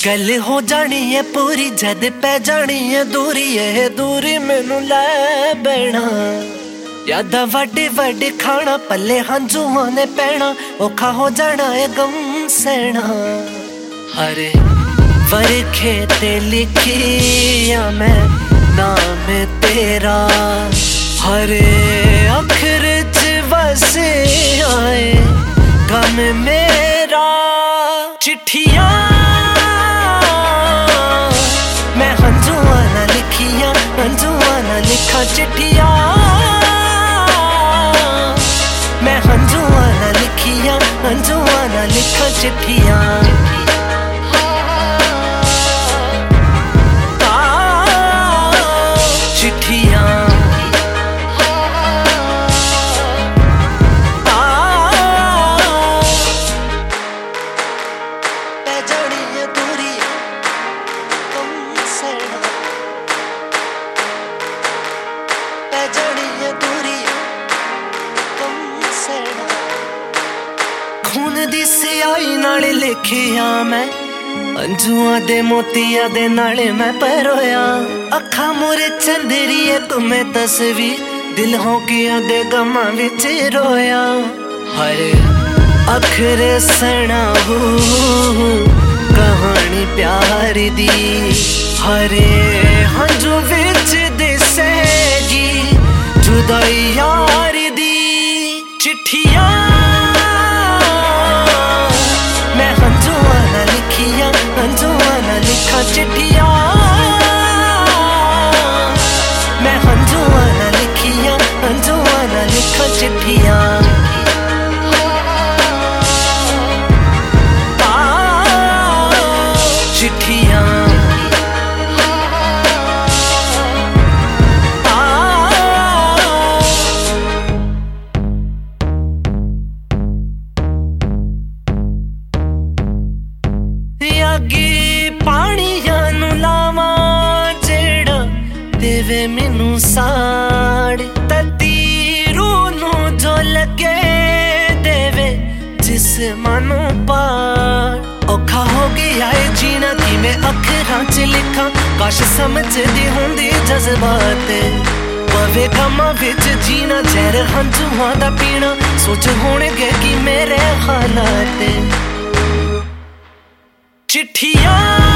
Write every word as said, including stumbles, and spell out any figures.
गल हो जानी है पूरी जद पै जानी है दूरी ये दूरी मैनू लै बैना यादा वड्डे वड्डे खाना पल्ले हंजुआं ने पैना औखा हो जाना है गम सहना। हरे वरखे ते लिखिया मैं नाम तेरा हरे अखर च वसे आए गम मेरा। चिट्ठियां मैं हंजुआं ना लिखिया हंजुआं ना लिखा चिट्ठियां मैं हंजुआं ना लिखिया हंजुआं ना लिखा चिट्ठियां। चिट्ठियां खून दी सियाई नाल लिखिया मैं अंजुआं दे मोतिया दे नाले मैं परोया अखा मोरे चंदरिए तुम्हें तस्वीर दिल होकिया दे गमा विच रोया। हरे अखर सना हो कहानी प्यार दी हरे हंजू विच दिसेगी जुदाई यार दी। चिट्ठियां मैं हंजुआं ना लिखिया हंजुआं ना लिखा चिट्ठियां मैं हंजुआं ना लिखिया हंजुआं ना लिखा चिट्ठियां। चिट्ठियां अगे पानियां नू लावां जेड़ा देवे मैनू साड़ तती रूह नू जो लगे देवे जिस्मां पार। औखा हो गया है जीना कि मैं अखरां च लिखां काश समझदी होंदी जज्बात पवे गमां विच जीना जहर हंजुआं दा पीना सोच होणगे कि मेरे हालात। चिट्ठियां